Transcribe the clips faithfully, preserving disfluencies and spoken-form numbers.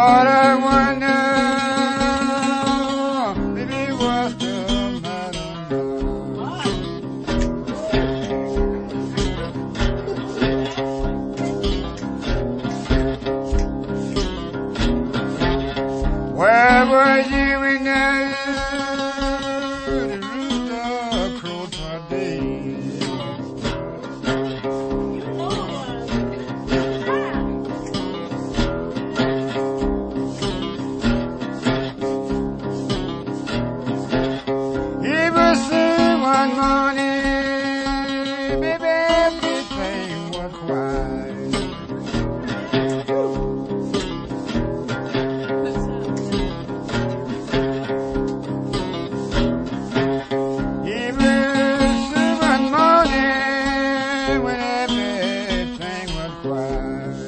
Lord, I wonder, baby, what's the matter now? Where were you when the rooster crowed for days? One morning, baby, everything was quiet. Even one morning, when everything was quiet.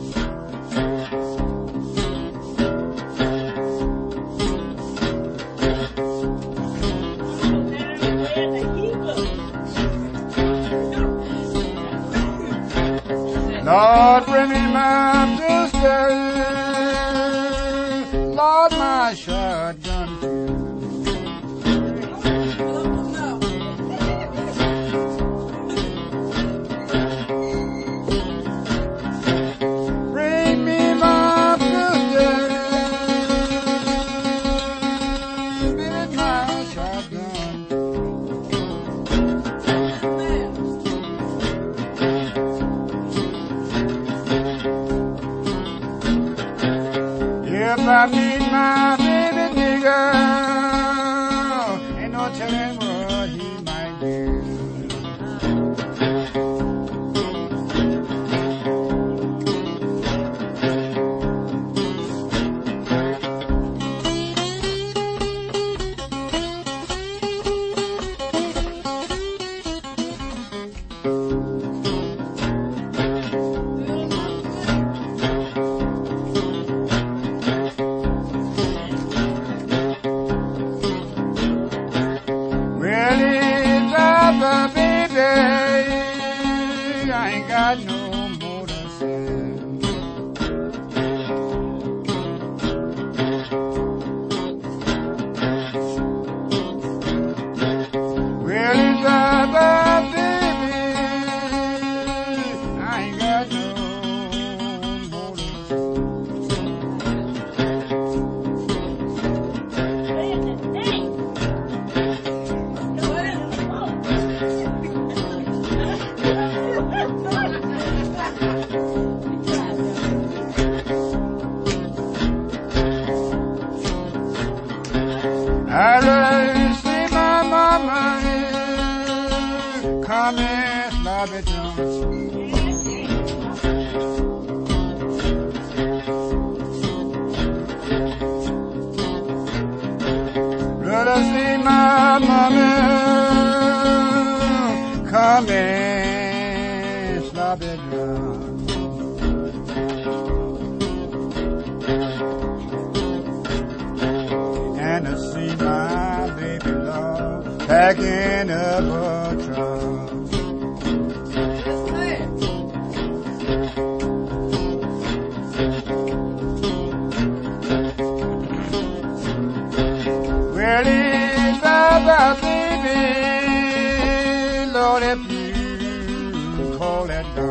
Lord, bring me my pistol. Lord, my shotgun too. Bring me my pistol. Bring me my shotgun too. If I meet my baby nigga, ain't no telling what he might do. Baby, I ain't got no more to say. Well, it's about baby, I ain't got no more to I really see my mama coming, Bobby Jones. Really see my mama coming, Bobby Jones. And to see my baby love packing up her trunk. Well, it's about baby, Lord, if you call that dog.